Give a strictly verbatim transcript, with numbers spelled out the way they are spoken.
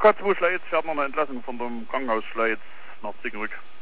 Quattro Schleiz, wir hatten noch eine Entlassung von dem Krankenhaus Schleiz nach Zickenrück.